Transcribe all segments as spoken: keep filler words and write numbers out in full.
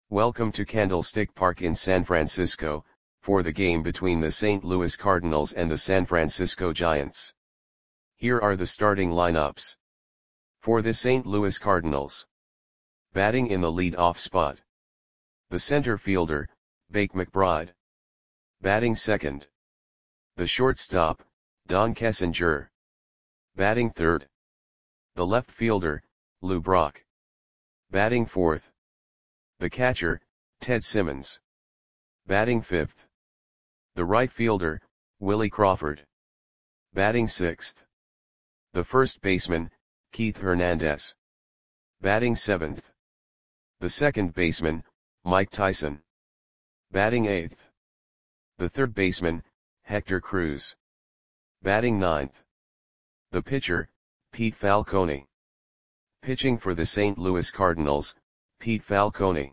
Welcome to Candlestick Park in San Francisco, for the game between the Saint Louis Cardinals and the San Francisco Giants. Here are the starting lineups. For the Saint Louis Cardinals. Batting in the lead-off spot. The center fielder, Bake McBride. Batting second. The shortstop, Don Kessinger. Batting third. The left fielder, Lou Brock. Batting fourth. The catcher, Ted Simmons. Batting fifth. The right fielder, Willie Crawford. Batting sixth. The first baseman, Keith Hernandez. Batting seventh. The second baseman, Mike Tyson. Batting eighth. The third baseman, Hector Cruz. Batting ninth. The pitcher, Pete Falcone. Pitching for the Saint Louis Cardinals, Pete Falcone.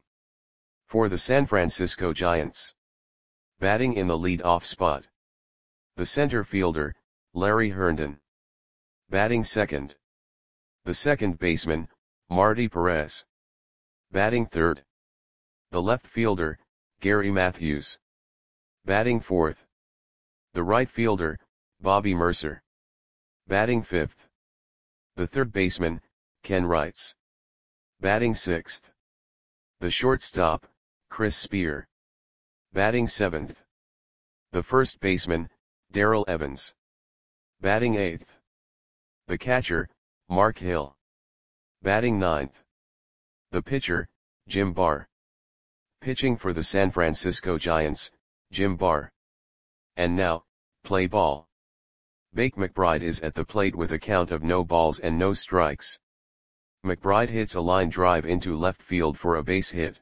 For the San Francisco Giants. Batting in the lead-off spot. The center fielder, Larry Herndon. Batting second. The second baseman, Marty Perez. Batting third. The left fielder, Gary Matthews. Batting fourth. The right fielder, Bobby Mercer. Batting fifth. The third baseman, Ken Wrights. Batting sixth. The shortstop, Chris Spear. Batting seventh. The first baseman, Darrell Evans. Batting eighth. The catcher, Mark Hill. Batting ninth. The pitcher, Jim Barr. Pitching for the San Francisco Giants, Jim Barr. And now, play ball. Bake McBride is at the plate with a count of no balls and no strikes. McBride hits a line drive into left field for a base hit.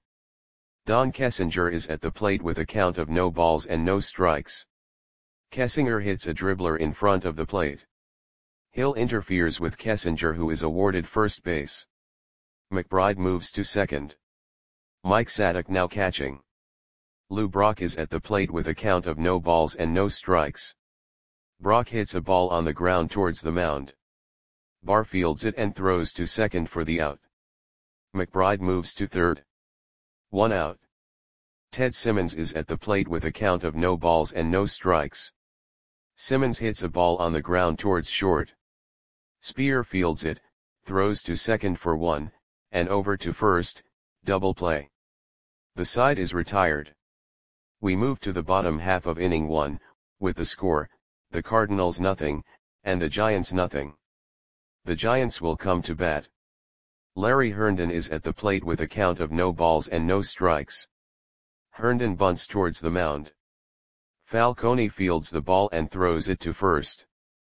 Don Kessinger is at the plate with a count of no balls and no strikes. Kessinger hits a dribbler in front of the plate. Hill interferes with Kessinger, who is awarded first base. McBride moves to second. Mike Sadek now catching. Lou Brock is at the plate with a count of no balls and no strikes. Brock hits a ball on the ground towards the mound. Barr fields it and throws to second for the out. McBride moves to third. One out. Ted Simmons is at the plate with a count of no balls and no strikes. Simmons hits a ball on the ground towards short. Spear fields it, throws to second for one, and over to first, double play. The side is retired. We move to the bottom half of inning one, with the score, the Cardinals nothing, and the Giants nothing. The Giants will come to bat. Larry Herndon is at the plate with a count of no balls and no strikes. Herndon bunts towards the mound. Falcone fields the ball and throws it to first.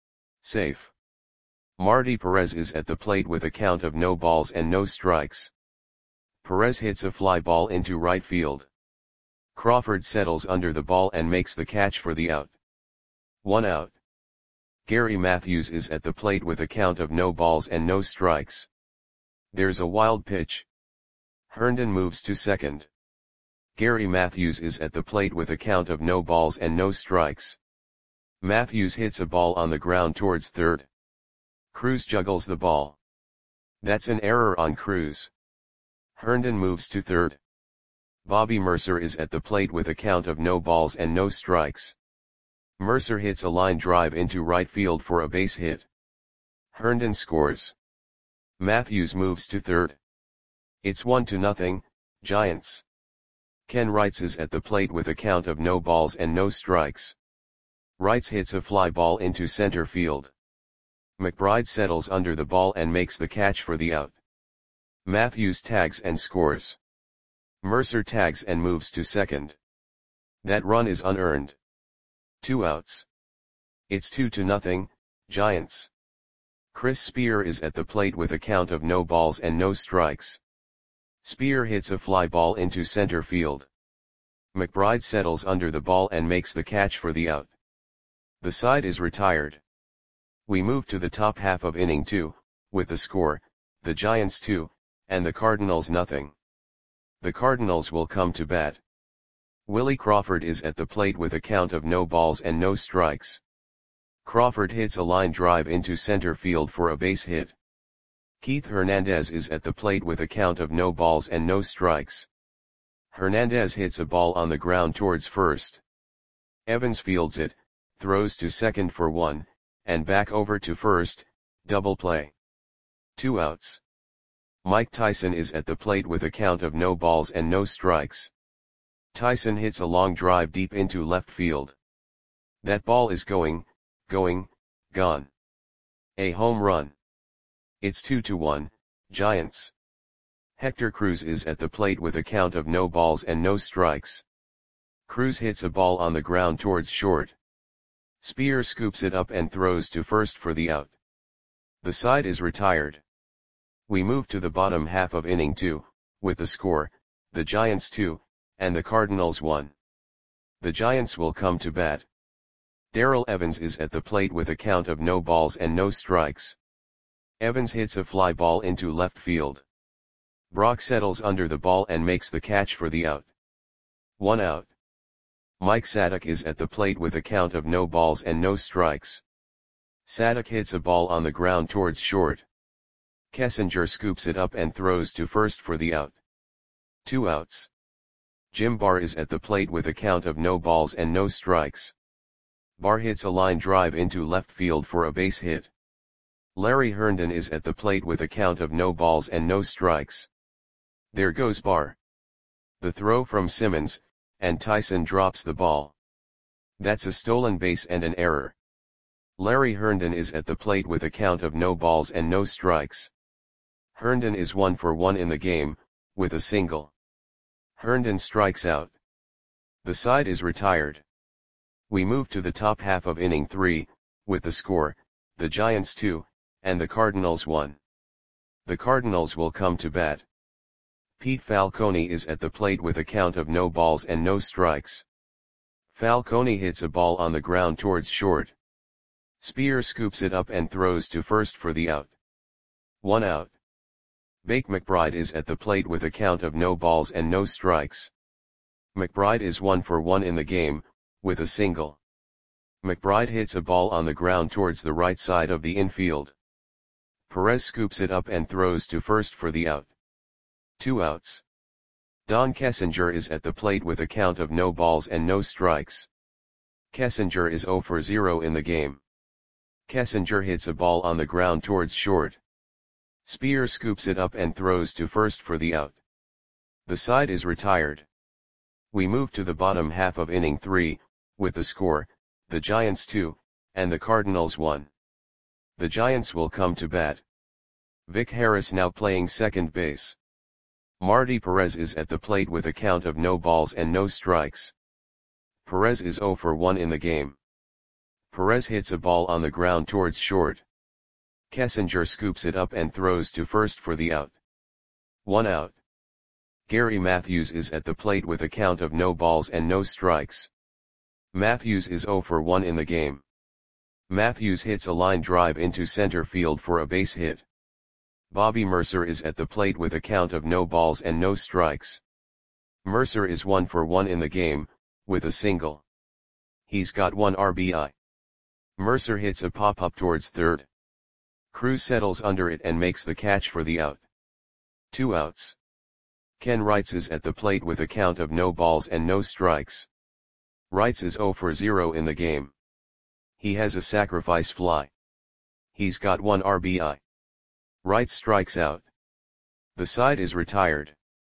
Safe. Marty Perez is at the plate with a count of no balls and no strikes. Perez hits a fly ball into right field. Crawford settles under the ball and makes the catch for the out. One out. Gary Matthews is at the plate with a count of no balls and no strikes. There's a wild pitch. Herndon moves to second. Gary Matthews is at the plate with a count of no balls and no strikes. Matthews hits a ball on the ground towards third. Cruz juggles the ball. That's an error on Cruz. Herndon moves to third. Bobby Mercer is at the plate with a count of no balls and no strikes. Mercer hits a line drive into right field for a base hit. Herndon scores. Matthews moves to third. It's one to nothing, Giants. Ken Wrights is at the plate with a count of no balls and no strikes. Wrights hits a fly ball into center field. McBride settles under the ball and makes the catch for the out. Matthews tags and scores. Mercer tags and moves to second. That run is unearned. Two outs. It's two to nothing, Giants. Chris Spear is at the plate with a count of no balls and no strikes. Spear hits a fly ball into center field. McBride settles under the ball and makes the catch for the out. The side is retired. We move to the top half of inning two, with the score, the Giants two, and the Cardinals nothing. The Cardinals will come to bat. Willie Crawford is at the plate with a count of no balls and no strikes. Crawford hits a line drive into center field for a base hit. Keith Hernandez is at the plate with a count of no balls and no strikes. Hernandez hits a ball on the ground towards first. Evans fields it, throws to second for one, and back over to first, double play. Two outs. Mike Tyson is at the plate with a count of no balls and no strikes. Tyson hits a long drive deep into left field. That ball is going, going, gone. A home run. It's two to one, Giants. Hector Cruz is at the plate with a count of no balls and no strikes. Cruz hits a ball on the ground towards short. Spear scoops it up and throws to first for the out. The side is retired. We move to the bottom half of inning two, with the score, the Giants two, and the Cardinals one. The Giants will come to bat. Darrell Evans is at the plate with a count of no balls and no strikes. Evans hits a fly ball into left field. Brock settles under the ball and makes the catch for the out. One out. Mike Sadek is at the plate with a count of no balls and no strikes. Sadek hits a ball on the ground towards short. Kessinger scoops it up and throws to first for the out. Two outs. Jim Barr is at the plate with a count of no balls and no strikes. Barr hits a line drive into left field for a base hit. Larry Herndon is at the plate with a count of no balls and no strikes. There goes Barr. The throw from Simmons, and Tyson drops the ball. That's a stolen base and an error. Larry Herndon is at the plate with a count of no balls and no strikes. Herndon is one for one in the game, with a single. Herndon strikes out. The side is retired. We move to the top half of inning three, with the score, the Giants two, and the Cardinals one. The Cardinals will come to bat. Pete Falcone is at the plate with a count of no balls and no strikes. Falcone hits a ball on the ground towards short. Spear scoops it up and throws to first for the out. One out. Bake McBride is at the plate with a count of no balls and no strikes. McBride is one for one in the game, with a single. McBride hits a ball on the ground towards the right side of the infield. Perez scoops it up and throws to first for the out. Two outs. Don Kessinger is at the plate with a count of no balls and no strikes. Kessinger is zero for zero in the game. Kessinger hits a ball on the ground towards short. Spear scoops it up and throws to first for the out. The side is retired. We move to the bottom half of inning three, with the score, the Giants two, and the Cardinals one. The Giants will come to bat. Vic Harris now playing second base. Marty Perez is at the plate with a count of no balls and no strikes. Perez is zero for one in the game. Perez hits a ball on the ground towards short. Kessinger scoops it up and throws to first for the out. One out. Gary Matthews is at the plate with a count of no balls and no strikes. Matthews is zero for one in the game. Matthews hits a line drive into center field for a base hit. Bobby Mercer is at the plate with a count of no balls and no strikes. Mercer is one for one in the game, with a single. He's got one R B I. Mercer hits a pop-up towards third. Cruz settles under it and makes the catch for the out. Two outs. Ken Wrights is at the plate with a count of no balls and no strikes. Wrights is zero for zero in the game. He has a sacrifice fly. He's got one R B I. Wrights strikes out. The side is retired.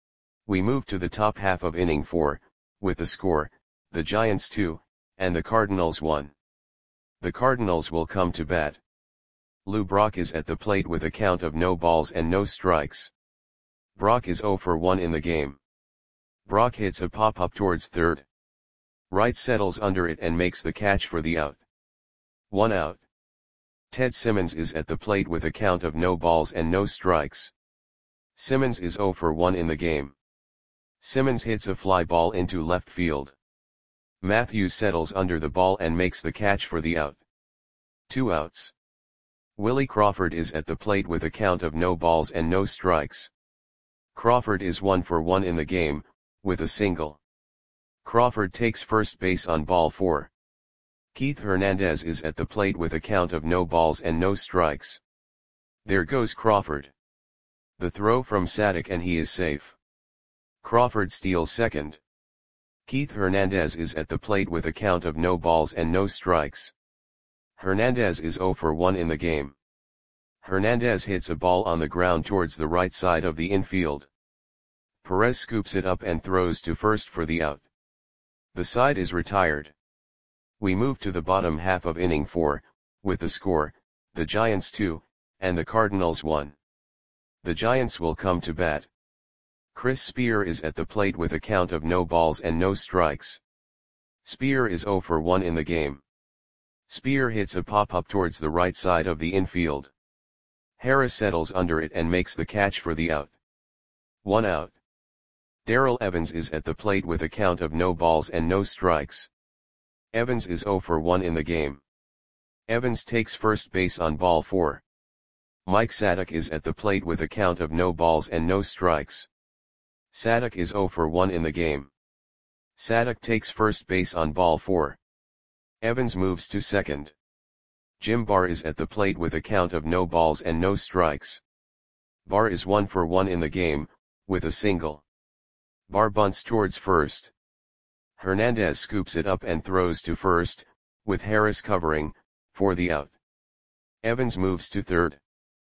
We move to the top half of inning four, with the score, the Giants two, and the Cardinals one. The Cardinals will come to bat. Lou Brock is at the plate with a count of no balls and no strikes. Brock is zero for one in the game. Brock hits a pop-up towards third. Wright settles under it and makes the catch for the out. One out. Ted Simmons is at the plate with a count of no balls and no strikes. Simmons is zero for one in the game. Simmons hits a fly ball into left field. Matthews settles under the ball and makes the catch for the out. Two outs. Willie Crawford is at the plate with a count of no balls and no strikes. Crawford is one for one in the game, with a single. Crawford takes first base on ball four. Keith Hernandez is at the plate with a count of no balls and no strikes. There goes Crawford. The throw from Sadek and he is safe. Crawford steals second. Keith Hernandez is at the plate with a count of no balls and no strikes. Hernandez is zero for one in the game. Hernandez hits a ball on the ground towards the right side of the infield. Perez scoops it up and throws to first for the out. The side is retired. We move to the bottom half of inning four, with the score, the Giants two, and the Cardinals one. The Giants will come to bat. Chris Spear is at the plate with a count of no balls and no strikes. Spear is zero for one in the game. Spear hits a pop-up towards the right side of the infield. Harris settles under it and makes the catch for the out. One out. Darrell Evans is at the plate with a count of no balls and no strikes. Evans is zero for one in the game. Evans takes first base on ball four. Mike Sadek is at the plate with a count of no balls and no strikes. Sadek is zero for one in the game. Sadek takes first base on ball four. Evans moves to second. Jim Barr is at the plate with a count of no balls and no strikes. Barr is one for one in the game, with a single. Barr bunts towards first. Hernandez scoops it up and throws to first, with Harris covering, for the out. Evans moves to third.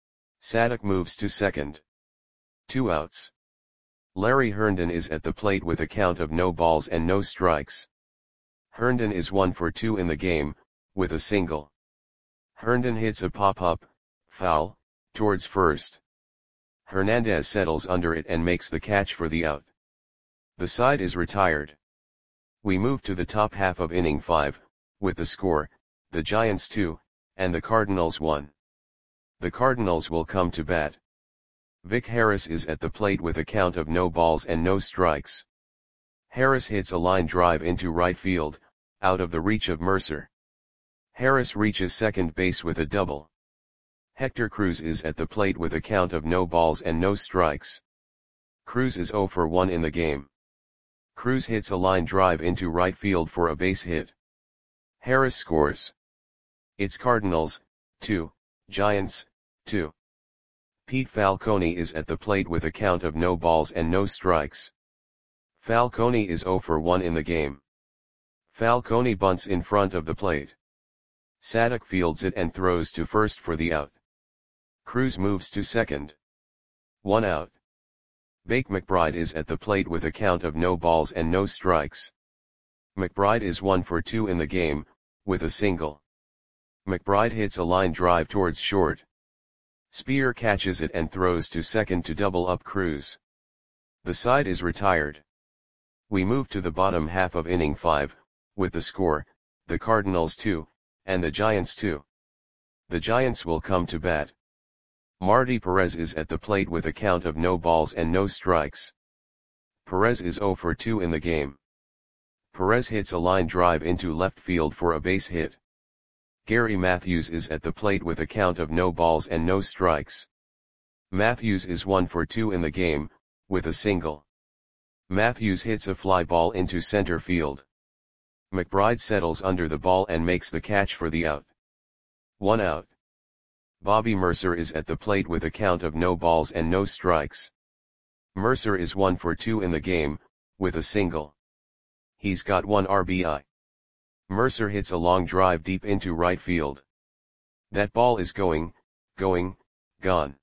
Sadek moves to second. Two outs. Larry Herndon is at the plate with a count of no balls and no strikes. Herndon is one for two in the game, with a single. Herndon hits a pop-up, foul, towards first. Hernandez settles under it and makes the catch for the out. The side is retired. We move to the top half of inning five, with the score, the Giants two, and the Cardinals one. The Cardinals will come to bat. Vic Harris is at the plate with a count of no balls and no strikes. Harris hits a line drive into right field, out of the reach of Mercer. Harris reaches second base with a double. Hector Cruz is at the plate with a count of no balls and no strikes. Cruz is zero for one in the game. Cruz hits a line drive into right field for a base hit. Harris scores. It's Cardinals, two, Giants, two. Pete Falcone is at the plate with a count of no balls and no strikes. Falcone is zero for one in the game. Falcone bunts in front of the plate. Sadek fields it and throws to first for the out. Cruz moves to second. One out. Bake McBride is at the plate with a count of no balls and no strikes. McBride is one for two in the game, with a single. McBride hits a line drive towards short. Spear catches it and throws to second to double up Cruz. The side is retired. We move to the bottom half of inning five, with the score, the Cardinals two, and the Giants two. The Giants will come to bat. Marty Perez is at the plate with a count of no balls and no strikes. Perez is zero for two in the game. Perez hits a line drive into left field for a base hit. Gary Matthews is at the plate with a count of no balls and no strikes. Matthews is one for two in the game, with a single. Matthews hits a fly ball into center field. McBride settles under the ball and makes the catch for the out. One out. Bobby Mercer is at the plate with a count of no balls and no strikes. Mercer is one for two in the game, with a single. He's got one R B I. Mercer hits a long drive deep into right field. That ball is going, going, gone.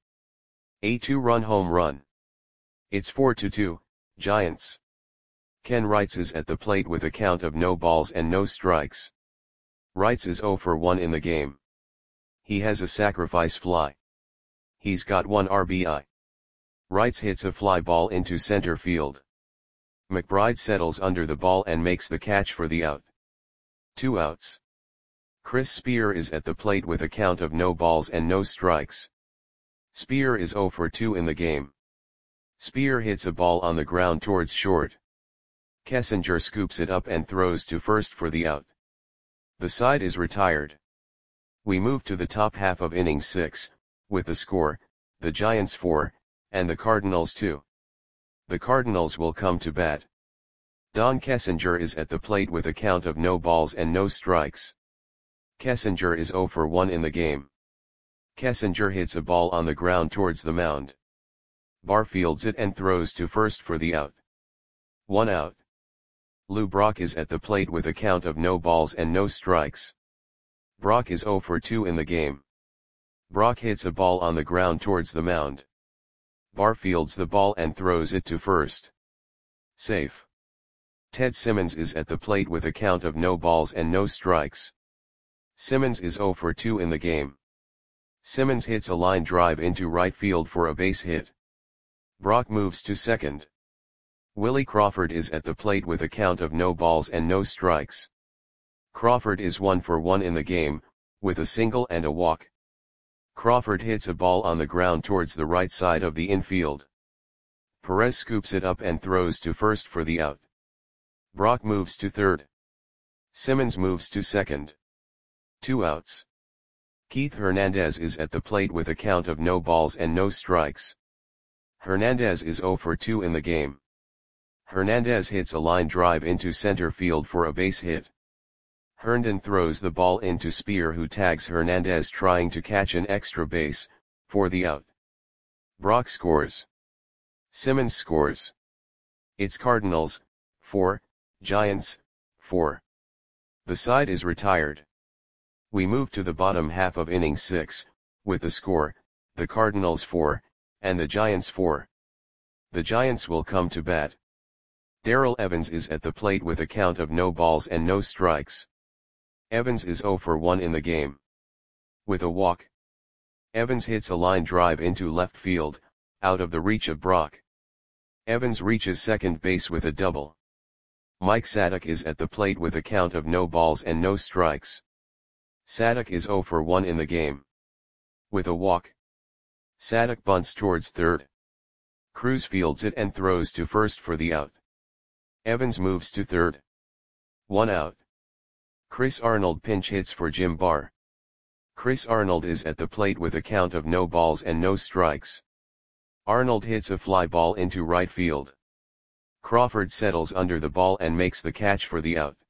A two-run home run. It's four to two, Giants. Ken Wrights is at the plate with a count of no balls and no strikes. Wrights is zero for one in the game. He has a sacrifice fly. He's got one R B I. Wrights hits a fly ball into center field. McBride settles under the ball and makes the catch for the out. Two outs. Chris Spear is at the plate with a count of no balls and no strikes. Spear is zero for two in the game. Spear hits a ball on the ground towards short. Kessinger scoops it up and throws to first for the out. The side is retired. We move to the top half of inning six, with the score, the Giants four, and the Cardinals two. The Cardinals will come to bat. Don Kessinger is at the plate with a count of no balls and no strikes. Kessinger is zero for one in the game. Kessinger hits a ball on the ground towards the mound. Barr fields it and throws to first for the out. One out. Lou Brock is at the plate with a count of no balls and no strikes. Brock is zero for two in the game. Brock hits a ball on the ground towards the mound. Barr fields the ball and throws it to first. Safe. Ted Simmons is at the plate with a count of no balls and no strikes. Simmons is zero for two in the game. Simmons hits a line drive into right field for a base hit. Brock moves to second. Willie Crawford is at the plate with a count of no balls and no strikes. Crawford is one for one in the game, with a single and a walk. Crawford hits a ball on the ground towards the right side of the infield. Perez scoops it up and throws to first for the out. Brock moves to third. Simmons moves to second. Two outs. Keith Hernandez is at the plate with a count of no balls and no strikes. Hernandez is zero for two in the game. Hernandez hits a line drive into center field for a base hit. Herndon throws the ball into Spear, who tags Hernandez trying to catch an extra base, for the out. Brock scores. Simmons scores. It's Cardinals, four, Giants, four. The side is retired. We move to the bottom half of inning six, with the score, the Cardinals four, and the Giants four. The Giants will come to bat. Darrell Evans is at the plate with a count of no balls and no strikes. Evans is zero for one in the game. With a walk. Evans hits a line drive into left field, out of the reach of Brock. Evans reaches second base with a double. Mike Sadek is at the plate with a count of no balls and no strikes. Sadek is zero for one in the game. With a walk. Sadek bunts towards third. Cruz fields it and throws to first for the out. Evans moves to third. One out. Chris Arnold pinch hits for Jim Barr. Chris Arnold is at the plate with a count of no balls and no strikes. Arnold hits a fly ball into right field. Crawford settles under the ball and makes the catch for the out.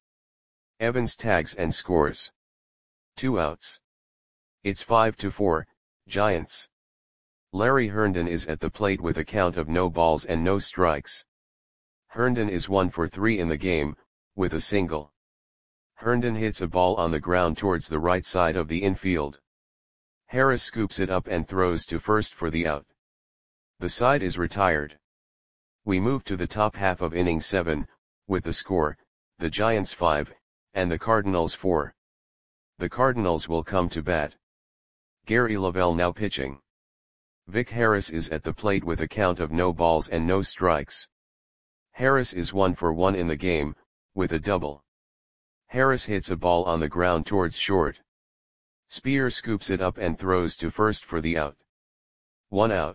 Evans tags and scores. Two outs. It's five to four, Giants. Larry Herndon is at the plate with a count of no balls and no strikes. Herndon is one for three in the game, with a single. Herndon hits a ball on the ground towards the right side of the infield. Harris scoops it up and throws to first for the out. The side is retired. We move to the top half of inning seven, with the score, the Giants five, and the Cardinals four. The Cardinals will come to bat. Gary Lavelle now pitching. Vic Harris is at the plate with a count of no balls and no strikes. Harris is one for one in the game, with a double. Harris hits a ball on the ground towards short. Spear scoops it up and throws to first for the out. One out.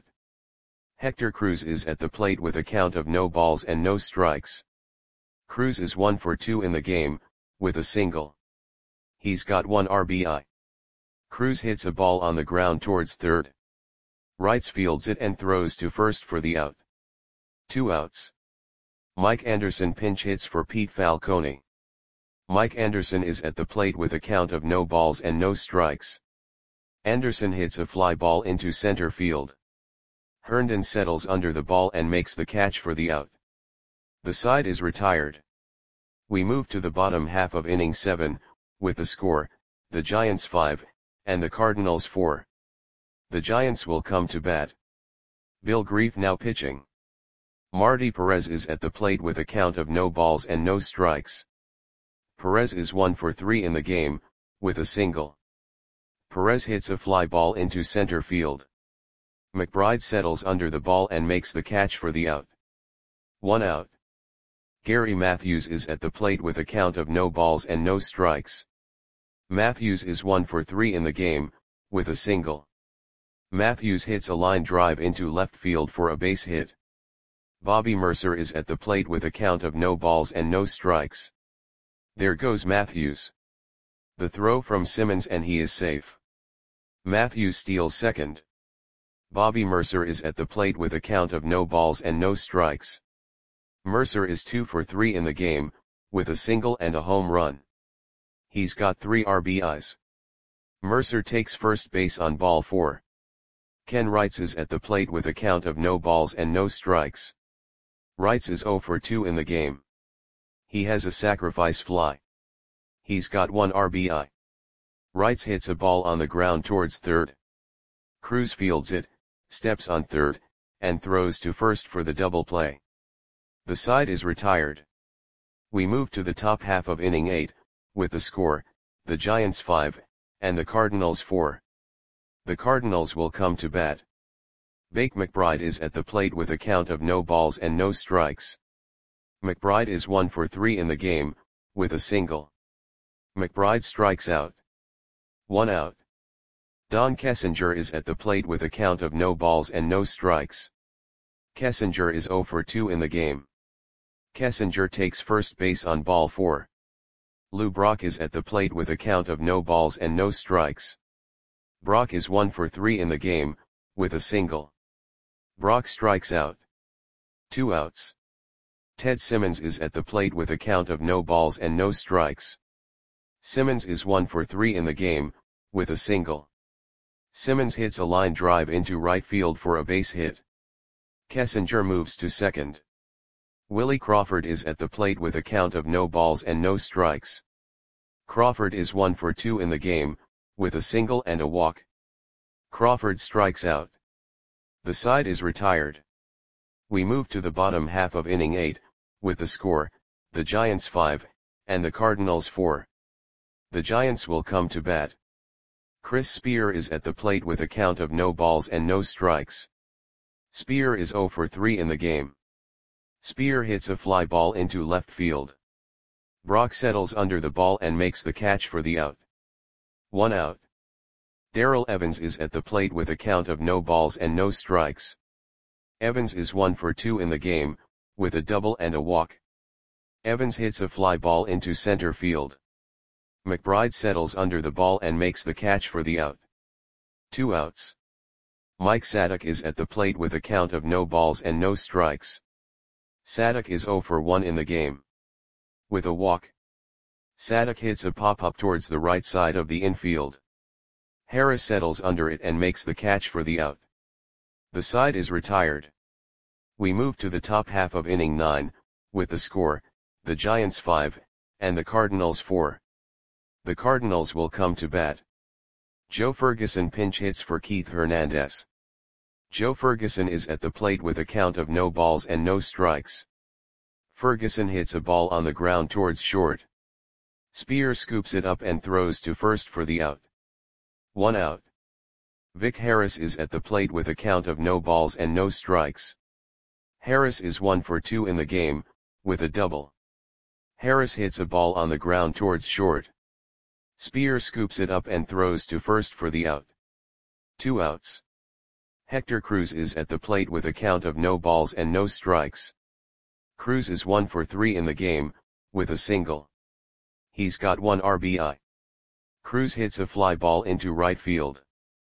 Hector Cruz is at the plate with a count of no balls and no strikes. Cruz is one for two in the game, with a single. He's got one R B I. Cruz hits a ball on the ground towards third. Wrights fields it and throws to first for the out. Two outs. Mike Anderson pinch hits for Pete Falcone. Mike Anderson is at the plate with a count of no balls and no strikes. Anderson hits a fly ball into center field. Herndon settles under the ball and makes the catch for the out. The side is retired. We move to the bottom half of inning seven, with the score, the Giants five, and the Cardinals four. The Giants will come to bat. Bill Grief now pitching. Marty Perez is at the plate with a count of no balls and no strikes. Perez is one for three in the game, with a single. Perez hits a fly ball into center field. McBride settles under the ball and makes the catch for the out. One out. Gary Matthews is at the plate with a count of no balls and no strikes. Matthews is one for three in the game, with a single. Matthews hits a line drive into left field for a base hit. Bobby Mercer is at the plate with a count of no balls and no strikes. There goes Matthews. The throw from Simmons and he is safe. Matthews steals second. Bobby Mercer is at the plate with a count of no balls and no strikes. Mercer is two for three in the game, with a single and a home run. He's got three R B Is. Mercer takes first base on ball four. Ken Wrights is at the plate with a count of no balls and no strikes. Wrights is zero for two in the game. He has a sacrifice fly. He's got one R B I. Wrights hits a ball on the ground towards third. Cruz fields it, steps on third, and throws to first for the double play. The side is retired. We move to the top half of inning eight, with the score, the Giants five, and the Cardinals four. The Cardinals will come to bat. Bake McBride is at the plate with a count of no balls and no strikes. McBride is one for three in the game, with a single. McBride strikes out. One out. Don Kessinger is at the plate with a count of no balls and no strikes. Kessinger is zero for two in the game. Kessinger takes first base on ball four. Lou Brock is at the plate with a count of no balls and no strikes. Brock is one for three in the game, with a single. Brock strikes out. Two outs. Ted Simmons is at the plate with a count of no balls and no strikes. Simmons is one for three in the game, with a single. Simmons hits a line drive into right field for a base hit. Kessinger moves to second. Willie Crawford is at the plate with a count of no balls and no strikes. Crawford is one for two in the game, with a single and a walk. Crawford strikes out. The side is retired. We move to the bottom half of inning eight, with the score, the Giants five, and the Cardinals four. The Giants will come to bat. Chris Spear is at the plate with a count of no balls and no strikes. Spear is zero for three in the game. Spear hits a fly ball into left field. Brock settles under the ball and makes the catch for the out. One out. Darrell Evans is at the plate with a count of no balls and no strikes. Evans is one for two in the game, with a double and a walk. Evans hits a fly ball into center field. McBride settles under the ball and makes the catch for the out. Two outs. Mike Sadek is at the plate with a count of no balls and no strikes. Sadek is zero for one in the game. With a walk. Sadek hits a pop-up towards the right side of the infield. Harris settles under it and makes the catch for the out. The side is retired. We move to the top half of inning nine, with the score, the Giants five, and the Cardinals four. The Cardinals will come to bat. Joe Ferguson pinch hits for Keith Hernandez. Joe Ferguson is at the plate with a count of no balls and no strikes. Ferguson hits a ball on the ground towards short. Spear scoops it up and throws to first for the out. One out. Vic Harris is at the plate with a count of no balls and no strikes. Harris is one for two in the game, with a double. Harris hits a ball on the ground towards short. Spear scoops it up and throws to first for the out. Two outs. Hector Cruz is at the plate with a count of no balls and no strikes. Cruz is one for three in the game, with a single. He's got one R B I. Cruz hits a fly ball into right field.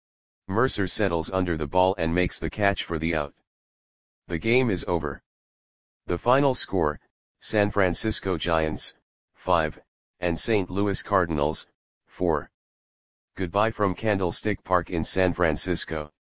Mercer settles under the ball and makes the catch for the out. The game is over. The final score, San Francisco Giants, five, and Saint Louis Cardinals, four. Goodbye from Candlestick Park in San Francisco.